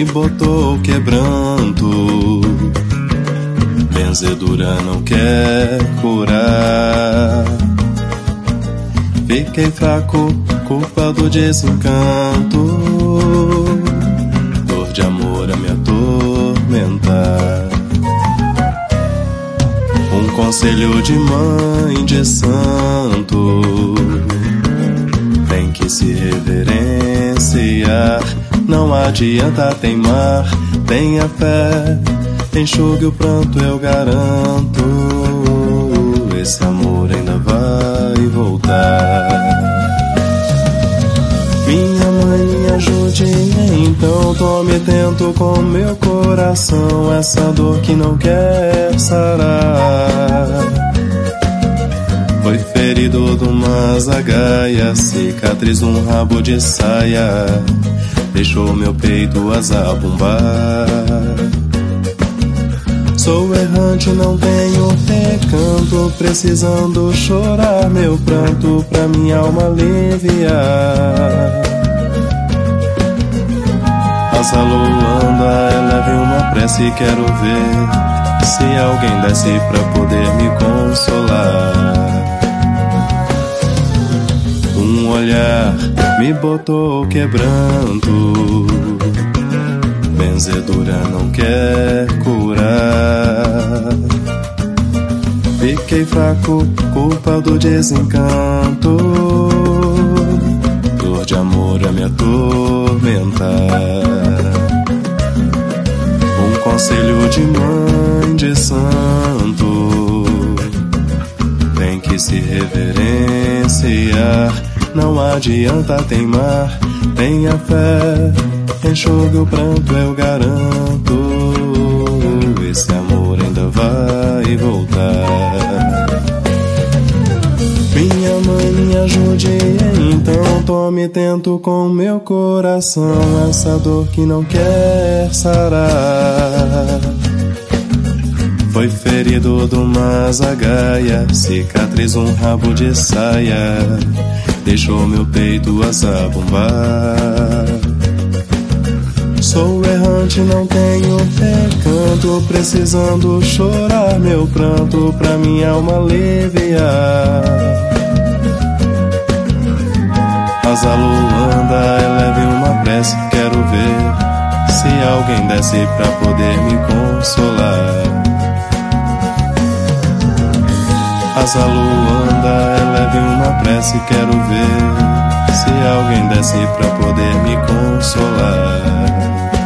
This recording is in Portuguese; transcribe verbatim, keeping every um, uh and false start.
me botou quebranto, benzedura não quer curar. Fiquei fraco, culpa do desencanto, dor de amor a me atormentar. Um conselho de mãe de santo, tem que se reverenciar. Não adianta teimar, tenha fé, enxugue o pranto, eu garanto. Esse amor ainda vai voltar. Minha mãe, me ajude, então tome tento com meu coração essa dor que não quer sarar. Foi ferido de uma zagaia, cicatriz num rabo de saia, deixou meu peito a zabumbar. Sou errante, não tenho recanto, precisando chorar meu pranto pra minha alma aliviar. Asa luanda, eleve uma prece, quero ver se alguém desce pra poder me consolar. Um olhar me botou quebranto, benzedura não quer curar. Fiquei fraco, culpa do desencanto, dor de amor a me atormentar. Um conselho de mãe de santo, tem que se reverenciar. Não adianta teimar, tenha fé, enxugue o pranto, eu garanto. Esse amor ainda vai voltar. Minha mãe, me ajude, então tome tento com meu coração essa dor que não quer sarar. Foi ferido de uma zagaia, cicatriz um rabo de saia, deixou meu peito a zabumbar. Sou errante, não tenho recanto, precisando chorar meu pranto pra minha alma aliviar. Asa luanda, eleve uma prece, quero ver se alguém desce pra poder me consolar. Asa luanda, eleve uma prece, quero ver se alguém desce pra poder me consolar.